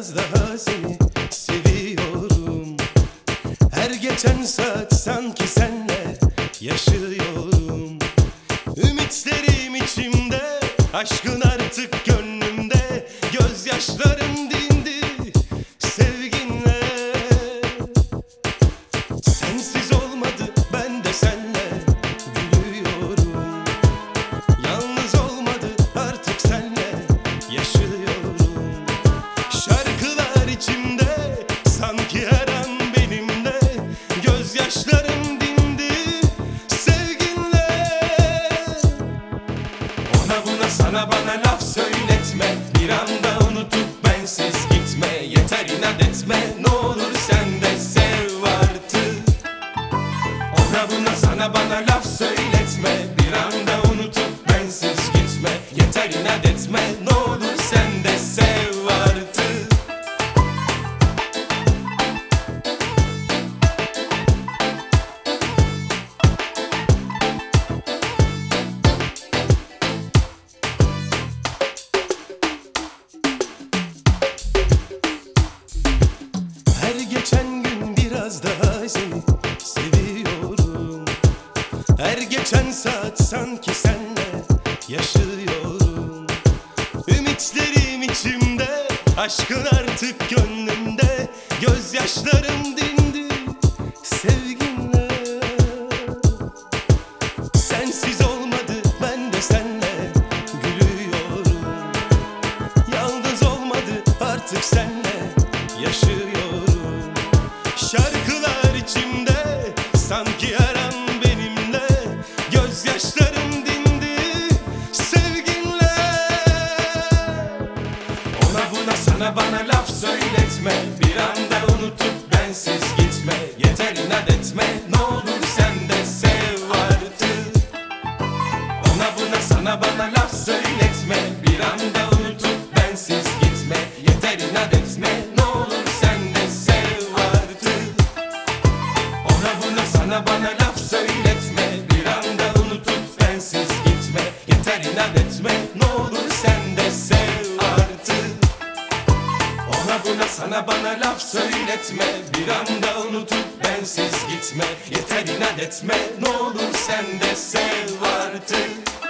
biraz daha seni seviyorum. Her geçen saat sanki senle yaşıyorum. Ümitlerim içimde, aşkın artık gönlümde. Gözyaşlarım dindi sevginle. Sensiz olmadı, ben de senle gülüyorum. Yalnız olmadı, artık senle yaşıyorum. Şarkılar içimde, sanki her an benimle. Gözyaşlarım dindi sevginle. Ona buna sana bana laf söyletme, bir anda unutup bensiz gitme. Yeter inat etme, ne olur sen de sev artık. Ona buna sana bana laf söyletme, bir anda unutup bensiz gitme. Yeter inat etme, ne olur sen de sev artık. Her geçen gün biraz daha seni seviyorum. Her geçen saat sanki senle yaşıyorum. Ümitlerim içimde, aşkın artık gönlümde. Gözyaşlarım dindi sevginle. Sensiz olmadı, ben de senle gülüyorum. Yalnız olmadı, artık senle yaşıyorum. Şarkılar içimde, sanki her an benimle. Gözyaşlarım dindi sevginle. Ona buna sana bana laf söyletme, bir anda unutup bensiz gitme. Yeter inat etme, ne olur sen de sev artık. Ona buna sana bana laf söyletme, bir anda unutup bensiz gitme. Yeter inat etme, ne olur sen de sev artık. Ona buna sana bana laf söyletme, bir anda unutup bensiz gitme. Yeter inat etme, ne olur sen de sev artık. Ona buna sana bana laf söyletme, bir anda unutup bensiz gitme. Yeter inat etme, ne olur sen de sev artık.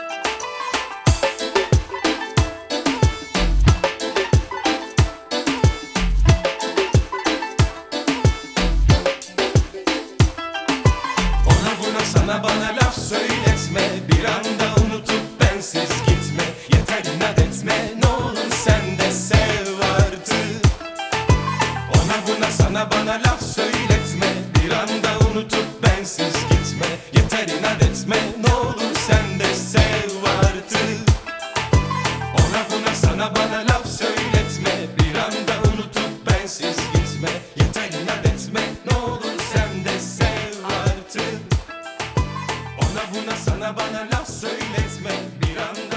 Sana bana laf söyletme, bir anda unutup bensiz gitme. Yeter inat etme, ne olur sen de sev artık. Ona buna sana bana laf söyletme, bir anda unutup bensiz gitme. Yeter inat etme, ne olur sen de sev artık. Ona buna sana bana laf söyletme, bir anda unutup bensiz gitme. Yeter inat etme, ne olur sen de sev artık. Ona buna sana bana laf söyletme, bir anda